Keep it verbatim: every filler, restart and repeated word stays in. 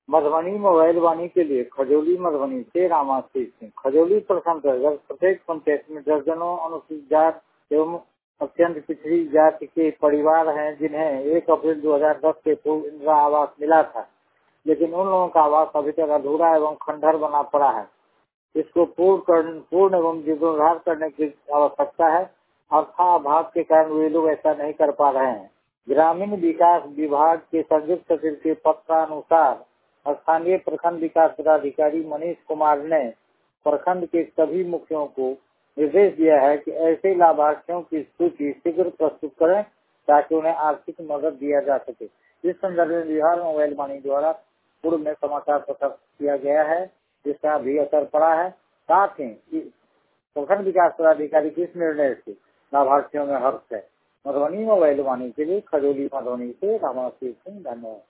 Madhubani mobile वाणी के लिए खजौली मधुबनी से रामाशीष सिंह। खजौली प्रखंड अंतर्गत प्रत्येक पंचायत में दर्जनों अनुसूचित जाति एवं अत्यंत पिछड़ी जाति के परिवार हैं जिन्हें एक अप्रैल दो हजार दस के पूर्व इंदिरा आवास मिला था, लेकिन उन लोगों का आवास अभी तक अधूरा एवं खंडहर बना पड़ा है। इसको पूर्ण कर, पूर्ण एवं जीर्णोद्धार करने की आवश्यकता है। अर्थाभाव के कारण वे लोग ऐसा नहीं कर पा रहे हैं। ग्रामीण विकास विभाग के संयुक्त सचिव के पत्रानुसार स्थानीय प्रखंड विकास पदाधिकारी मनीष कुमार ने प्रखंड के सभी मुखियों को निर्देश दिया है कि ऐसे लाभार्थियों की सूची शीघ्र प्रस्तुत करें ताकि उन्हें आर्थिक मदद दिया जा सके। इस संदर्भ में बिहार मोबाइल वाणी द्वारा पूर्व में समाचार प्रकाशित किया गया है, जिसका भी असर पड़ा है। साथ ही प्रखंड विकास पदाधिकारी के इस निर्णय से लाभार्थियों में हर्ष है। मधुबनी मोबाइल वाणी के लिए खजौली मधुबनी से रामाशीष सिंह। धन्यवाद।